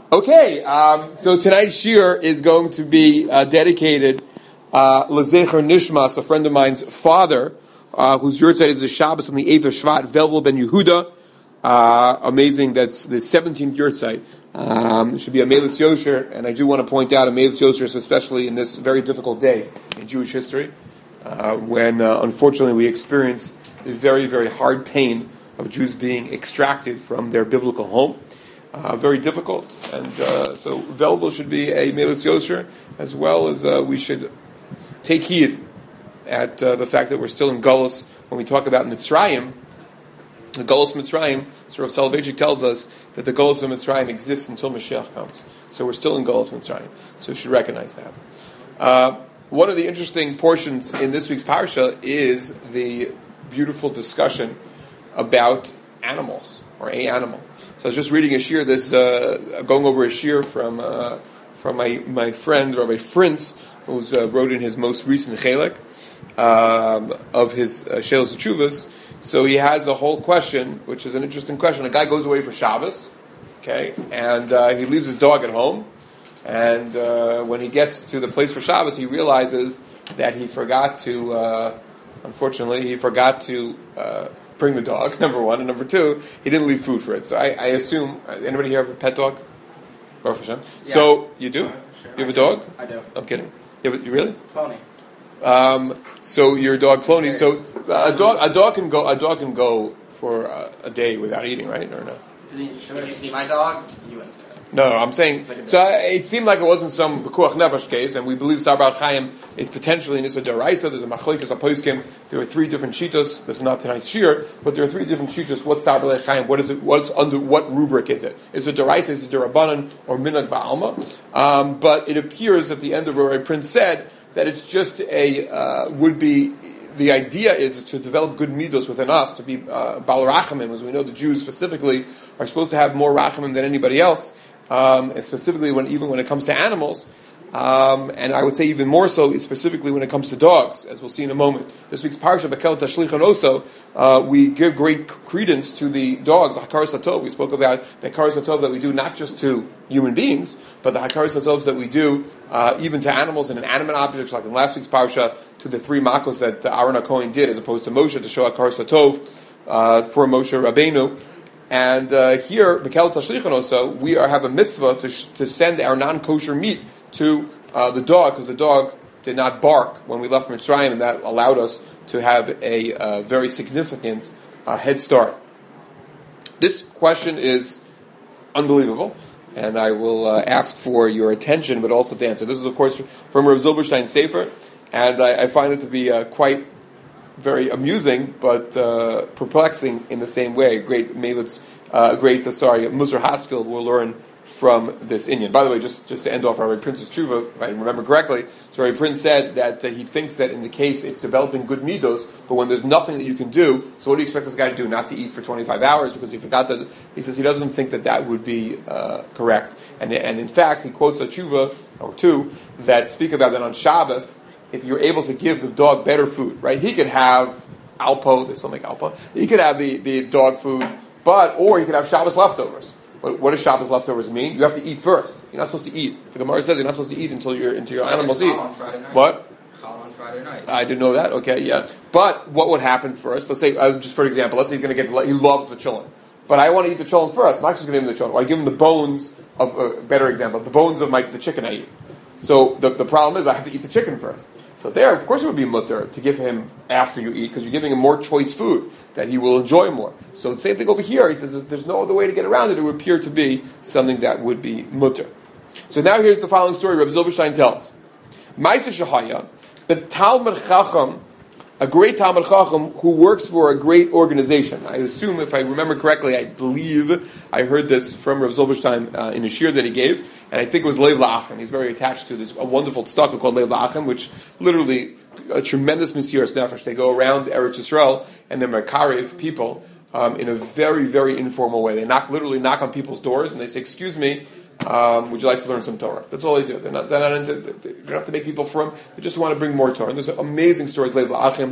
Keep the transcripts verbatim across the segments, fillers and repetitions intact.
Okay, um, so tonight's shir is going to be uh, dedicated uh, Lezecher Nishmas, a friend of mine's father, uh, whose yurtzeit is the Shabbos on the eighth of Shvat, Velvel ben Yehuda. Uh, amazing, that's the seventeenth yurtzeit. Um, it should be a Melitz Yosher, and I do want to point out a Melitz Yosher, especially in this very difficult day in Jewish history, uh, when uh, unfortunately we experience the very, very hard pain of Jews being extracted from their biblical home. Uh, very difficult, and uh, so Velvel should be a Melitz Yosher, as well as uh, we should take heed at uh, the fact that we're still in Gullus. When we talk about Mitzrayim, the Gullus Mitzrayim, so Rav Soloveitchik tells us that the Gullus of Mitzrayim exists until Mashiach comes. So we're still in Gullus Mitzrayim, so we should recognize that. Uh, one of the interesting portions in this week's parsha is the beautiful discussion about animals, or a animal. So I was just reading a shir, this, uh, going over a shir from uh, from my, my friend, Rabbi Fritz, who uh, wrote in his most recent chelek um, of his uh, Shelos Tshuvos. So he has a whole question, which is an interesting question. A guy goes away for Shabbos, okay, and uh, he leaves his dog at home, and uh, when he gets to the place for Shabbos, he realizes that he forgot to, uh, unfortunately, he forgot to uh, bring the dog, number one, and number two, he didn't leave food for it. So I, I assume, anybody here have a pet dog? Baruch Hashem. Yeah. So, you do? Sure. You have a dog? I do. I'm kidding. You, have a, you really? Cloney. Um, so your dog Cloney. So uh, a dog, a dog can go. A dog can go for uh, a day without eating, right? Or no? Did you, should you see my dog? You wouldn't say that. No, no, I'm saying. So I, it seemed like it wasn't some Bekuach Nefesh case, and we believe Sar Chaim is potentially in Issa Daraisa. There's a Machlekes HaPoskim. There are three different shitos. This is not tonight's shir, but there are three different shitos. What's Sar Chaim? What is it? What's under what rubric is it? Is it Daraisa? Is it Darabanan or Minhag Ba'alma? Um, but it appears at the end of what Rabbi Prince said that it's just a uh, would be. The idea is to develop good midos within us, to be uh, Bal Rachamim, as we know the Jews specifically are supposed to have more Rachamim than anybody else, um, and specifically when even when it comes to animals, um, and I would say even more so specifically when it comes to dogs, as we'll see in a moment. This week's Parsha, Bekel Tashlichan also, uh, we give great credence to the dogs, the Hakaras HaTov. We spoke about the Hakaras HaTov that we do not just to human beings, but the Hakaras HaTovs that we do uh, even to animals and inanimate objects, like in last week's Parsha, to the three makos that Aaron HaKohen did, as opposed to Moshe, to show Hakaras HaTov uh, for Moshe Rabbeinu. And uh, here, Bekel Tashlichan also, we are, have a mitzvah to, sh- to send our non-kosher meat to uh, the dog, because the dog did not bark when we left Mitzrayim, and that allowed us to have a uh, very significant uh, head start. This question is unbelievable, and I will uh, ask for your attention, but also to answer. This is, of course, from Rav Zilberstein's Sefer, and I, I find it to be uh, quite very amusing, but uh, perplexing in the same way. A great Melitz, uh, great, uh, sorry, Musar Haskell will learn from this Inyan. By the way, just, just to end off Rabbi Prince's tshuva, if I remember correctly, so Rabbi Prince said that uh, he thinks that in the case it's developing good midos, but when there's nothing that you can do, so what do you expect this guy to do? Not to eat for twenty-five hours because he forgot that, he says he doesn't think that that would be uh, correct. And, and in fact, he quotes a tshuva, or two, that speak about that on Shabbos, if you're able to give the dog better food, right? He could have Alpo, they still make Alpo, he could have the, the dog food, but, or he could have Shabbos leftovers. What, what does Shabbos leftovers mean? You have to eat first. You're not supposed to eat. The Gemara says you're not supposed to eat until your until your animals eat. What? Chal on Friday night. I didn't know that. Okay, yeah. But what would happen first? Let's say, uh, just for example, let's say he's going to get the, he loves the cholent, but I want to eat the cholent first. I'm not just going to give him the cholent. Well, I give him the bones of a uh, better example, the bones of my the chicken I eat. So the the problem is I have to eat the chicken first. So there, of course, it would be mutter to give him after you eat, because you're giving him more choice food that he will enjoy more. So the same thing over here. He says there's, there's no other way to get around it. It would appear to be something that would be mutter. So now here's the following story. Rabbi Zilberstein tells, Ma'aser Shahaya, the Talmud Chacham, a great Talmud Chacham who works for a great organization. I assume, if I remember correctly, I believe I heard this from Rabbi Zilberstein uh, in a shir that he gave. And I think it was Lev La'achem. He's very attached to this a wonderful tzedakah called Lev La'achem, which literally a tremendous Mesiras Nefesh. They go around Eretz Yisrael and they're Mekarev people um, in a very, very informal way. They knock, literally knock on people's doors and they say, "Excuse me, um, would you like to learn some Torah?" That's all they do. They're not, they're not into, they don't have to make people from. They just want to bring more Torah. And there's amazing stories. Lev La'achem.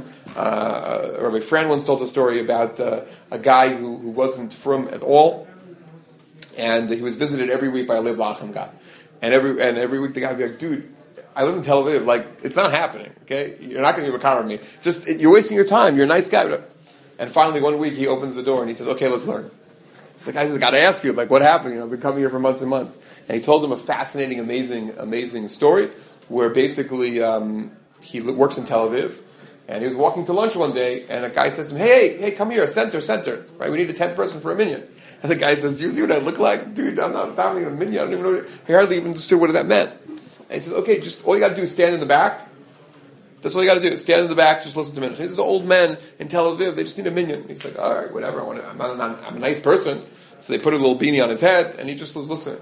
Uh, Rabbi Fran once told a story about uh, a guy who, who wasn't from at all. and he was visited every week by a Lev Lachem guy. And every and every week the guy would be like, dude, I live in Tel Aviv. Like, it's not happening, okay? You're not going to be a car with me. Just, you're wasting your time. You're a nice guy. And finally, one week, he opens the door and he says, okay, let's learn. So the guy says, got to ask you, like, what happened? You know, I've been coming here for months and months. And he told him a fascinating, amazing, amazing story where basically um, he works in Tel Aviv. And he was walking to lunch one day, and a guy says to him, hey, hey, come here, center, center. Right? We need a tenth person for a minyan. And the guy says, you see what I look like? Dude, I'm not, I'm not a minyan. I don't even know. What, he hardly even understood what that meant. And he says, okay, just all you got to do is stand in the back. That's all you got to do. Stand in the back, just listen to minyan. These are old men in Tel Aviv. They just need a minyan. He's like, all right, whatever. I want to, I'm, not, I'm, I'm a nice person. So they put a little beanie on his head, and he just was listening.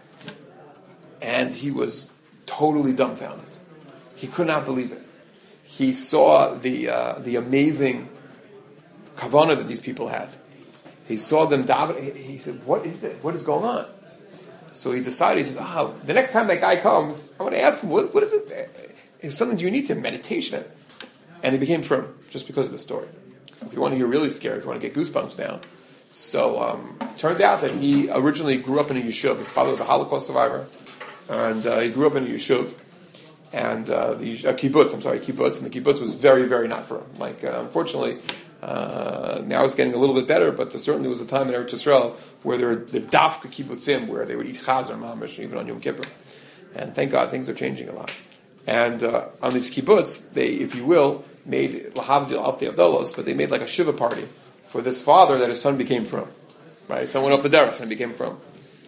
And he was totally dumbfounded. He could not believe it. He saw the uh, the amazing kavanah that these people had. He saw them daven. He, he said, "What is that? What is going on?" So he decided. He says, "Ah, the next time that guy comes, I'm going to ask him, what, what is it? It's something you need to meditation." And he became firm just because of the story. If you want to hear really scary, if you want to get goosebumps down. So um, it turned out that he originally grew up in a yeshuv. His father was a Holocaust survivor, and uh, he grew up in a yeshuv. And uh, the uh, kibbutz, I'm sorry, kibbutz, and the kibbutz was very, very not for him. Like, uh, unfortunately, uh, now it's getting a little bit better, but there certainly was a time in Eretz Yisrael where there were the dafka kibbutzim, where they would eat chazer mamash, even on Yom Kippur. And thank God, things are changing a lot. And uh, on these kibbutz, they, if you will, made lahavdil alfei avdalos, but they made like a shiva party for this father that his son became from. Right? Someone off the derech and became from.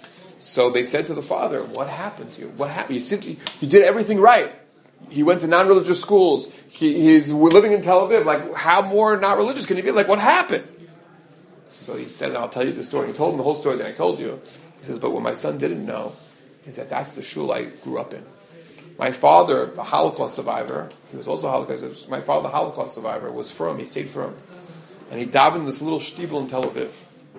So they said to the father, what happened to you? What happened? You, sit, you did everything right. He went to non-religious schools. He, he's living in Tel Aviv. Like, how more not religious can he be? Like, what happened? So he said, I'll tell you the story. He told him the whole story that I told you. He says, but what my son didn't know is that that's the shul I grew up in. My father, the Holocaust survivor, he was also a Holocaust. My father, the Holocaust survivor, was from. He stayed from. And he davened in this little shtibel in Tel Aviv.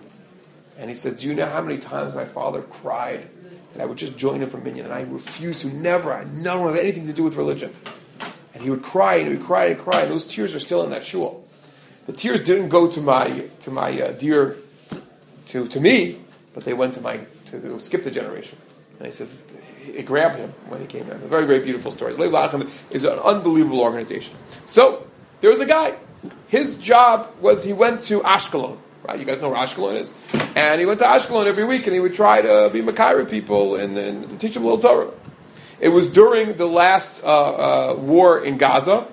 And he said, do you know how many times my father cried that I would just join him for minyan? And I refused to, never, I don't have anything to do with religion. And he would cry, and he would cry and cry, and those tears are still in that shul. The tears didn't go to my to my uh, dear, to, to me, but they went to my, to, to skip the generation. And he says, it grabbed him when he came in. A very, very beautiful story. Lev Lachem is an unbelievable organization. So, there was a guy. His job was he went to Ashkelon. Right, you guys know where Ashkelon is? And he went to Ashkelon every week and he would try to be Makai with people and, and teach them a little Torah. It was during the last uh, uh, war in Gaza.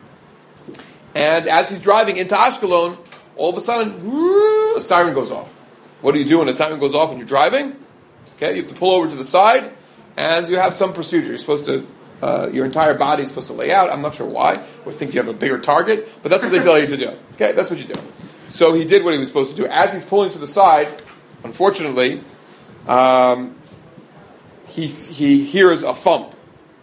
And as he's driving into Ashkelon, all of a sudden, whoo, a siren goes off. What do you do when a siren goes off when you're driving? Okay, you have to pull over to the side and you have some procedure. You're supposed to, uh, your entire body is supposed to lay out. I'm not sure why. We think you have a bigger target, but that's what they tell you to do. Okay, that's what you do. So he did what he was supposed to do. As he's pulling to the side, unfortunately, um, he he hears a thump.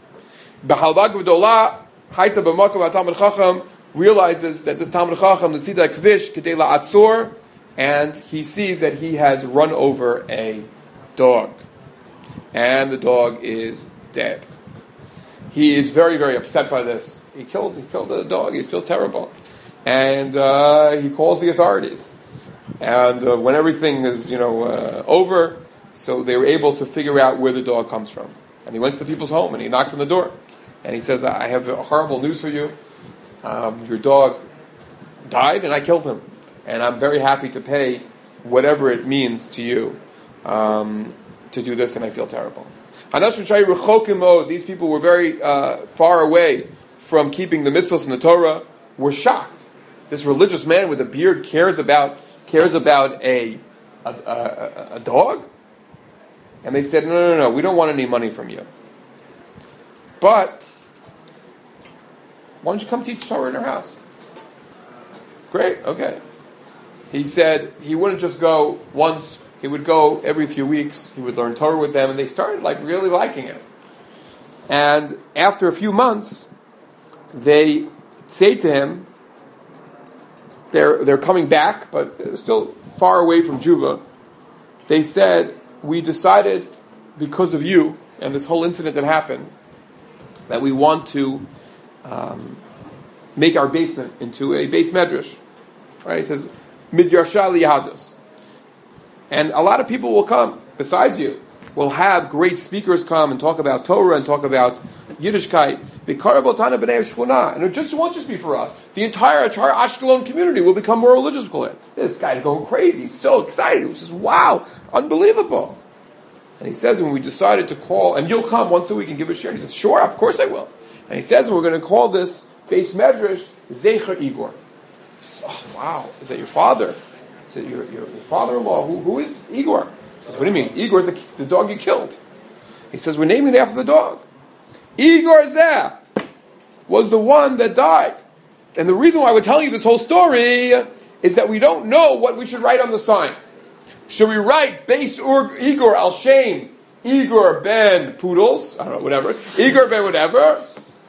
Realizes that this Talmud Chacham, the Tzida Kvish, Kedela Atzor, and he sees that he has run over a dog. And the dog is dead. He is very, very upset by this. He killed, he killed the dog. He feels terrible. And uh, he calls the authorities. And uh, when everything is, you know, uh, over, so they were able to figure out where the dog comes from. And he went to the people's home and he knocked on the door. And he says, I have horrible news for you. Um, your dog died and I killed him. And I'm very happy to pay whatever it means to you um, to do this, and I feel terrible. These people were very uh, far away from keeping the mitzvahs and the Torah, were shocked. This religious man with a beard cares about cares about a a, a, a dog? And they said, no, no, no, we don't want any money from you. But why don't you come teach Torah in our house? Great, okay. He said he wouldn't just go once, he would go every few weeks, he would learn Torah with them, and they started like really liking it. And after a few months, they say to him, they're they're coming back, but they're still far away from Juva. They said, we decided because of you and this whole incident that happened that we want to um, make our basement into a base medrash. Right? He says, Midrasha liyahadus. And a lot of people will come besides you will have great speakers come and talk about Torah and talk about Yiddishkeit. And it just won't just be for us. The entire, entire Ashkelon community will become more religious with it. This guy's going crazy. He's so excited. He says, wow, unbelievable. And he says, when we decided to call, and you'll come once a week and give a share. And he says, sure, of course I will. And he says, we're going to call this Beis Medrash Zecher Igor. He says, oh, wow, is that your father? He said, your, your, your father-in-law, who, who is Igor? He says, what do you mean? Igor, the, the dog you killed. He says, we're naming it after the dog. Igor Zeh was the one that died. And the reason why we're telling you this whole story is that we don't know what we should write on the sign. Should we write Beis Ur Igor Al Shem Igor ben Poodles? I don't know, whatever. Igor ben whatever.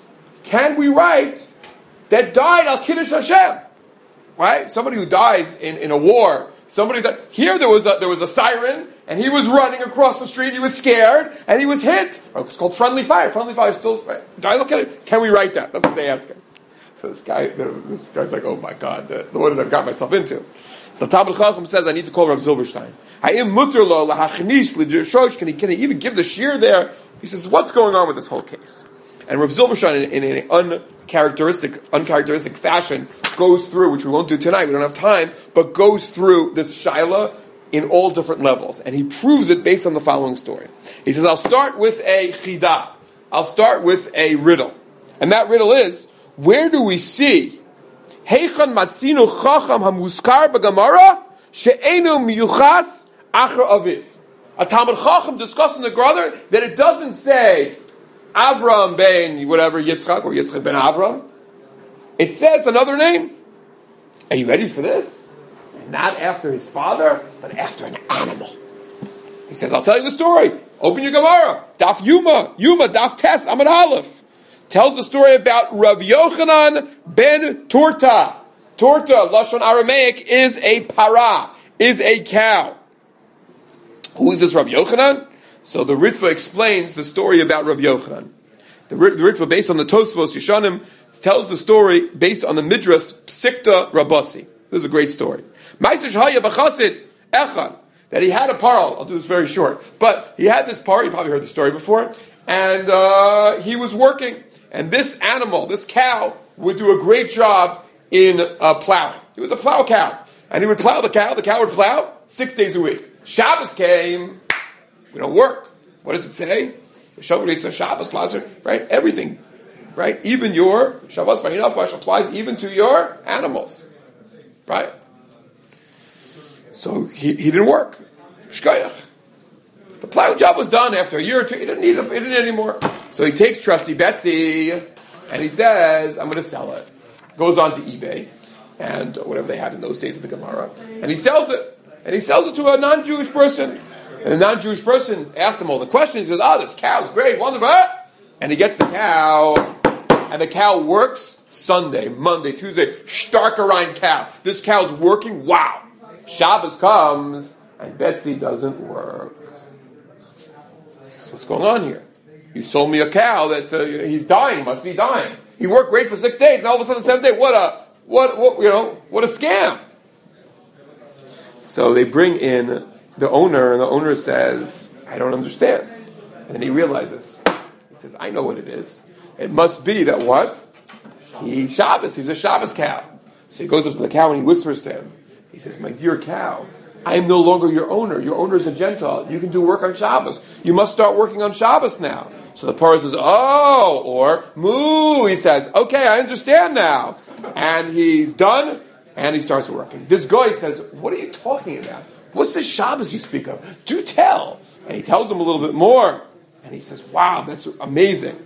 Can we write that died Al Kiddush Hashem? Right? Somebody who dies in, in a war. Somebody that here there was a, there was a siren and he was running across the street. He was scared and he was hit. Oh, it's called friendly fire. Friendly fire is still. Right? I look at it. Can we write that? That's what they ask him. So this guy, this guy's like, oh my God, the, the one that I've got myself into. So Talmud Chacham says, I need to call Rav Zilberstein. Hayim muter lo lahachnis l'jirshosh. Can he can he even give the shear there? He says, what's going on with this whole case? And Rav Zilberstein, in, in an uncharacteristic, uncharacteristic fashion, goes through, which we won't do tonight. We don't have time, but goes through this shaila in all different levels, and he proves it based on the following story. He says, I'll start with a chidah. I'll start with a riddle, and that riddle is: where do we see Heichan matzinu chacham hamuskar b'Gemara she'enu miyuchas achar aviv? A Talmud Chacham discussing the brother that it doesn't say Avram ben whatever Yitzchak or Yitzchak ben Avram. It says another name. Are you ready for this? Not after his father, but after an animal. He says, I'll tell you the story. Open your Gemara. Daf Yuma. Yuma, Daf Tes, Amud Aleph. Tells the story about Rav Yochanan ben Turta. Turta, Lashon Aramaic, is a para, is a cow. Who is this Rav Yochanan? So the Ritva explains the story about Rav Yochanan. The, the Ritva, based on the Tosfos Yeshanim, tells the story based on the Midrash Psikta Rabasi. This is a great story. That he had a par. I'll do this very short. But he had this par. You probably heard the story before. And uh, he was working. And this animal, this cow, would do a great job in uh, plowing. He was a plow cow. And he would plow the cow. The cow would plow six days a week. Shabbos came. We don't work. What does it say? Shabbos, Lazar, right? Everything. Right? Even your Shabbos Vayinafash applies even to your animals. Right? So he, he didn't work. Shkoyach. The plowing job was done after a year or two. He didn't need it, he didn't need it anymore. So he takes trusty Betsy and he says, I'm going to sell it. Goes on to eBay and whatever they had in those days of the Gemara. And he sells it. And he sells it to a non-Jewish person. And the non-Jewish person asks him all the questions. He says, oh, this cow is great, wonderful. And he gets the cow. And the cow works Sunday, Monday, Tuesday. Starkerine cow. This cow's working. Wow. Shabbos comes, and Betsy doesn't work. This is what's going on here. You sold me a cow that uh, he's dying, must be dying. He worked great for six days, and all of a sudden, seventh day, what a, what, what, you know, what a scam. So they bring in the owner, and the owner says, I don't understand. And then he realizes. He says, I know what it is. It must be that what? He's Shabbos. He's a Shabbos cow. So he goes up to the cow and he whispers to him. He says, my dear cow, I am no longer your owner. Your owner is a Gentile. You can do work on Shabbos. You must start working on Shabbos now. So the parah says, oh, or moo, he says, okay, I understand now. And he's done, and he starts working. This guy says, what are you talking about? What's the Shabbos you speak of? Do tell. And he tells him a little bit more. And he says, wow, that's amazing.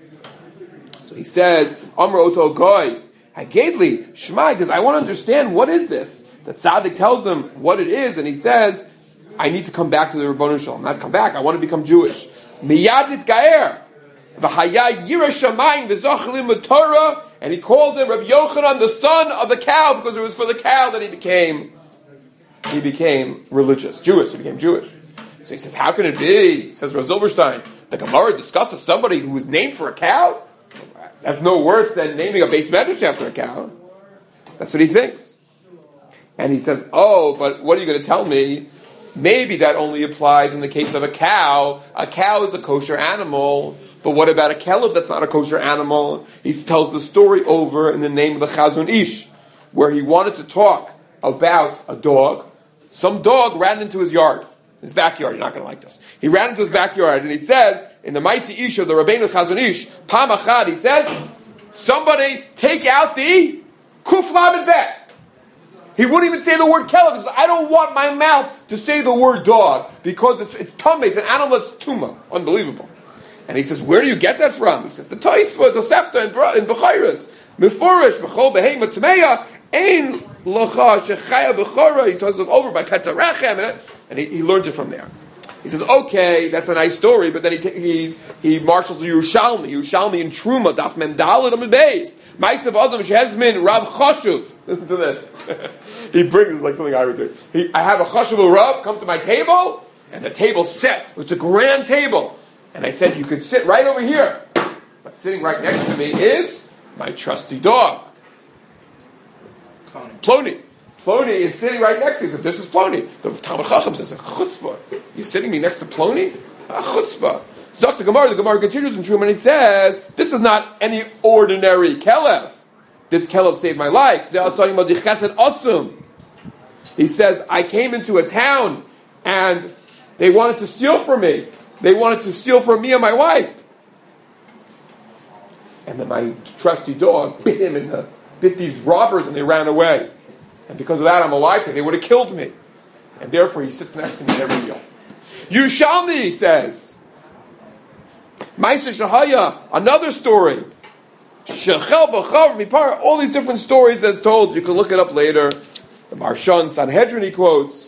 So he says, Amr Oto Goy, Hagedli, Shema, because I want to understand what is this. The tzaddik tells him what it is, and he says, I need to come back to the Ribono Shel Olam. Not come back, I want to become Jewish. Miyad nitgaer. V'haya yira shamayim v'zoch lim Torah. And he called him Rabbi Yochanan, the son of the cow, because it was for the cow that he became, he became religious, Jewish. He became Jewish. So he says, how can it be? Says Rav Zilberstein, the Gemara discusses somebody who was named for a cow? That's no worse than naming a Beis Medrash after a cow. That's what he thinks. And he says, oh, but what are you going to tell me? maybe that only applies in the case of a cow. A cow is a kosher animal. But what about a kelev that's not a kosher animal? He tells the story over in the name of the Chazon Ish, where he wanted to talk about a dog. Some dog ran into his yard, his backyard. You're not going to like this. He ran into his backyard, and he says, in the Maitzi Ish of the Rabbeinu Chazon Ish, Pam Achad, he says, somebody take out the Kuf Lamed Bet. He wouldn't even say the word kelev. He says, I don't want my mouth to say the word dog, because it's, it's tumah, it's an animal that's tumah. Unbelievable. And he says, where do you get that from? He says, the Tosfos, the Sefta in Bechayros, Mefurish, Bechol Behema Tmeya, Ein Locha Shechaya Bechora. He tells him over by Petarechem, and he, he learned it from there. He says, okay, that's a nice story, but then he t- he marshals the Yerushalmi, Yerushalmi in Truma, Daf Mendalad Amid Beis, Ma'asav Adam Shehezmin Rav Choshuv. Listen to this. He brings this like something I would do. He, I have a Choshuv Rav come to my table, and the table's set. It's a grand table. And I said, you could sit right over here. But sitting right next to me is my trusty dog. Plony. Plony. Plony is sitting right next to me. He said, this is Plony. The Talmud Chacham says, chutzpah. You're sitting me next to Plony? A chutzpah. Zok the Gemara, the Gemara continues in Truma, and he says, this is not any ordinary kelev. This kelev saved my life. He says, I came into a town, and they wanted to steal from me. They wanted to steal from me and my wife. And then my trusty dog bit him in the, bit these robbers, and they ran away. And because of that, I'm alive today. They would have killed me. And therefore, he sits next to me at every meal. Yerushalmi, he says. Ma'aser Shahaya, another story. Shechel B'chav Mipar, all these different stories that's told. You can look it up later. The Marshan Sanhedrin he quotes.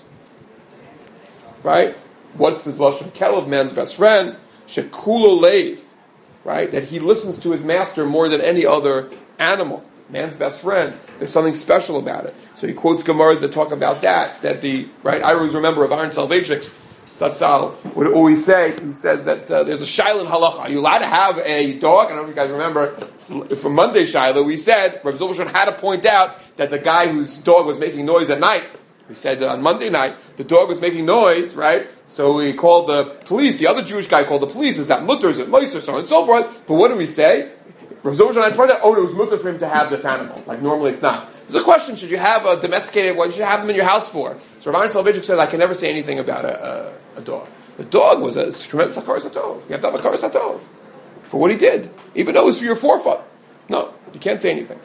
Right? What's the Lashon Kelev, man's best friend? Shekulo Leiv, right? That he listens to his master more than any other animal. Man's best friend. There's something special about it. So he quotes Gemaras that talk about that. That the right. I always remember of Aaron Salvechik, Zatzal would always say. He says that uh, there's a shaila in halacha. Are you allowed to have a dog? I don't know if you guys remember from Monday shaila. We said Rav Zilbershon had to point out that the guy whose dog was making noise at night. We said on Monday night, the dog was making noise, right? So we called the police. The other Jewish guy called the police. Is that mutter? Is it moiser? So on and so forth. But what do we say? Rav Zilbershon had pointed out, oh, it was mutter for him to have this animal. Like normally it's not. There's a question, should you have a domesticated, what should you have them in your house for? So Rav Aaron Soloveitchik said, I can never say anything about a, a, a dog. The dog was a tremendous hakaras hatov. You have to have a hakaras hatov for what he did. Even though it was for your forefather. No, you can't say anything.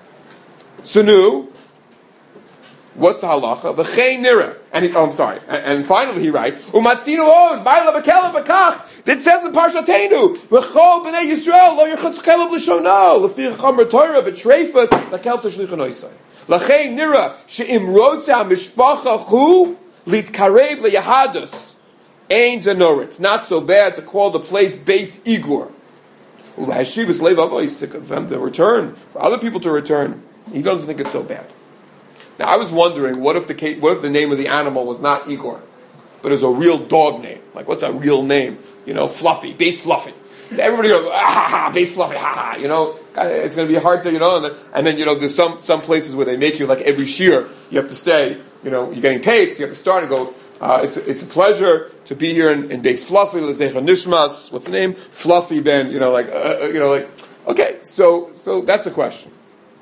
Sunu, what's the halacha? V'chei nira. And he, oh, I'm sorry. And, and finally he writes, Umatzinu on, Baila b'kelev b'kach. It says in Parshatenu, V'chol b'nei Yisrael, lo yirchutz kelev l'shono, l'fi chomer Torah, b'treifas, l'kelev t'shlichon oisai. L'chei nira, she'im rotza mishpacha chu, litkarev l'yahadus. Ein zanor. It's not so bad to call the place Beis Igor. L'hashivas le'vavos, to them to return, for other people to return. He doesn't think it's so bad. Now, I was wondering, what if the what if the name of the animal was not Igor, but is a real dog name? Like, what's a real name? You know, Fluffy, Base Fluffy. So everybody goes, ah, ha, ha, Base Fluffy, ha, ha. You know, it's going to be hard to, you know, and then, and then, you know, there's some, some places where they make you, like, every shear, you have to stay, you know, you're getting paid, so you have to start and go, uh, it's, it's a pleasure to be here in, in Base Fluffy, L'zecha Nishmas, what's the name? Fluffy Ben, you know, like, uh, you know, like, okay, so, so that's a question.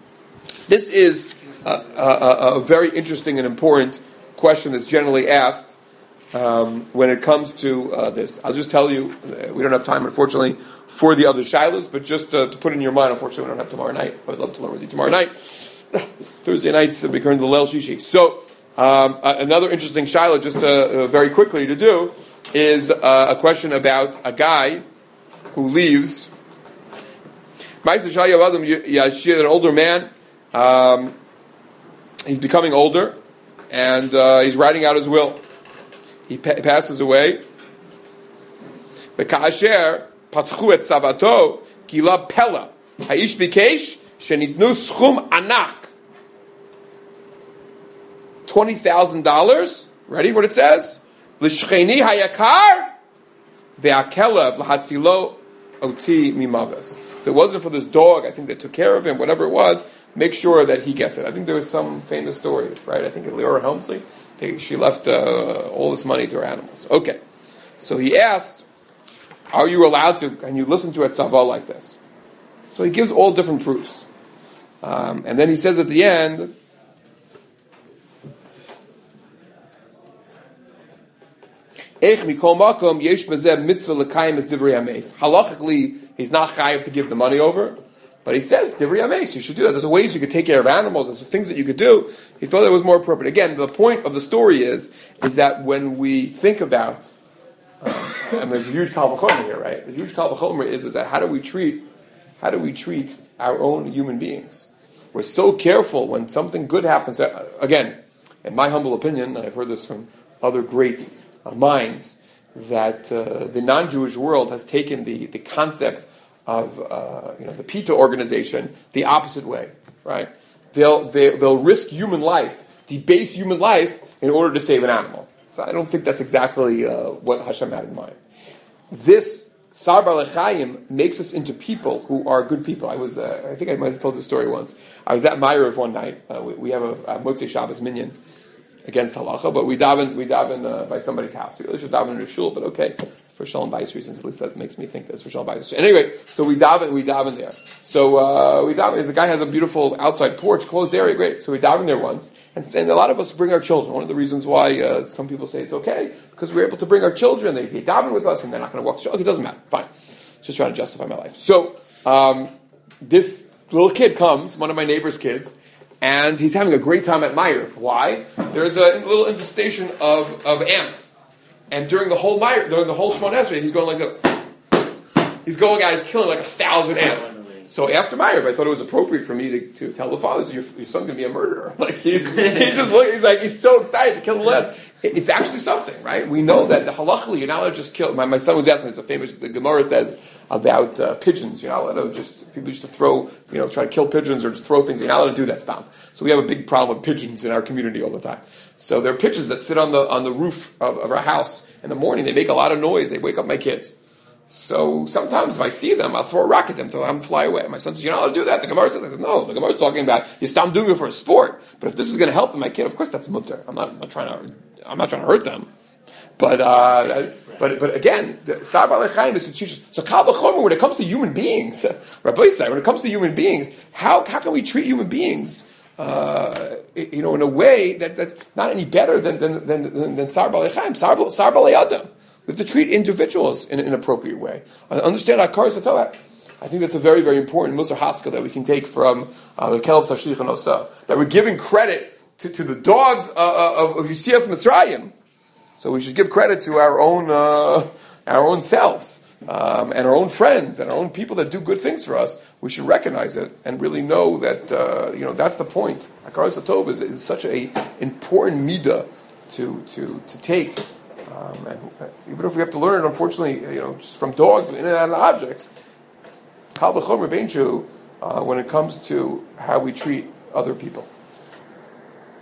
This is a, a, a very interesting and important question that's generally asked um, when it comes to uh, this. I'll just tell you, uh, we don't have time, unfortunately, for the other shilas, but just uh, to put it in your mind, unfortunately, we don't have tomorrow night. I'd love to learn with you tomorrow night. Thursday nights, we turn to the Leil Shishi. So, um, uh, another interesting shilah, just uh, uh, very quickly to do, is uh, a question about a guy who leaves. An older man. Um, he's becoming older, and uh, he's writing out his will. He pa- passes away. V'ka'asher patchu et savato gila pela ha'ish bikesh shenitnu schum anak twenty thousand dollars. Ready? What it says? L'shcheni hayakar ve'akelev l'hatzilo oti mimaves. If it wasn't for this dog, I think that took care of him, whatever it was, make sure that he gets it. I think there was some famous story, right? I think Leora Helmsley, they, she left uh, all this money to her animals. Okay, so he asked, are you allowed to, can you listen to a tzava like this? So he gives all different proofs. Um, and then he says at the end, halachically, he's not chayav to give the money over, but he says, divrei hameis, you should do that. There's ways you could take care of animals, there's things that you could do. He thought that was more appropriate. Again, the point of the story is, is that when we think about, um, and there's a huge kal v'chomer here, right? The huge kal v'chomer is, is that how do we treat, how do we treat our own human beings? We're so careful when something good happens. Again, in my humble opinion, and I've heard this from other great uh, minds, that uh, the non-Jewish world has taken the, the concept of uh, you know the PETA organization the opposite way, right? They'll they, they'll risk human life, debase human life in order to save an animal. So I don't think that's exactly uh, what Hashem had in mind. This Sar Bar Lechaim makes us into people who are good people. I was uh, I think I might have told this story once. I was at Ma'ariv one night. Uh, we, we have a, a Motzei Shabbos minyan against halacha, but we daven we daven uh, by somebody's house. We really should daven in a shul, but okay, for shalom bayis reasons, at least that makes me think that it's for shalom bayis. Anyway, so we daven we daven there. So uh, we daven. The guy has a beautiful outside porch, closed area, great. So we daven there once, and, and a lot of us bring our children. One of the reasons why uh, some people say it's okay because we're able to bring our children. They, they daven with us, and they're not going to walk the shul. Okay, it doesn't matter. Fine, just trying to justify my life. So um, this little kid comes, one of my neighbor's kids. And he's having a great time at Ma'ariv. Why? There's a little infestation of, of ants. And during the whole Ma'ariv, during the whole Shemon Esrei, he's going like this. He's going out, he's killing like a thousand ants. So after Ma'ariv, I thought it was appropriate for me to, to tell the fathers, your, your son's going to be a murderer. Like he's, he's just looking, he's like, he's so excited to kill the lad. It's actually something, right? We know that the halachically, you're not allowed to just kill. My, my son was asking me, it's a famous, the Gemara says about uh, pigeons. You're not allowed to just, people used to throw, you know, try to kill pigeons or just throw things. You're not allowed to do that, stop. So we have a big problem with pigeons in our community all the time. So there are pigeons that sit on the on the roof of, of our house in the morning. They make a lot of noise. They wake up my kids. So sometimes if I see them, I'll throw a rock at them to have them fly away. My son says, you're not allowed to do that. The Gemara says, I said, no, the Gemara is talking about, you stop doing it for a sport. But if this is going to help my kid, of course that's mutter. I'm not, I'm not trying to, I'm not trying to hurt them. But, uh, but, but again, the Sar Bar Lechaim is to teach us. So kal v'chomer, when it comes to human beings, Rabbi Yisrael, when it comes to human beings, how, how can we treat human beings, uh, you know, in a way that, that's not any better than, than, than, than, than Sar Bar Lechaim, Sar Bar Le'adam. We have to treat individuals in an appropriate way. Understand Hakaras HaTorah. I think that's a very, very important Musar Haskell that we can take from uh, the Kelev Tashlich and Osa. That we're giving credit to, to the dogs uh, of, of Yosef Mitzrayim. So we should give credit to our own uh, our own selves um, and our own friends and our own people that do good things for us. We should recognize it and really know that uh, you know that's the point. Hakaras HaTorah is, is such an important midah to to to take. Um, and uh, even if we have to learn it, unfortunately, you know, just from dogs and inanimate objects, kal v'chomer b'ein Jew, uh when it comes to how we treat other people.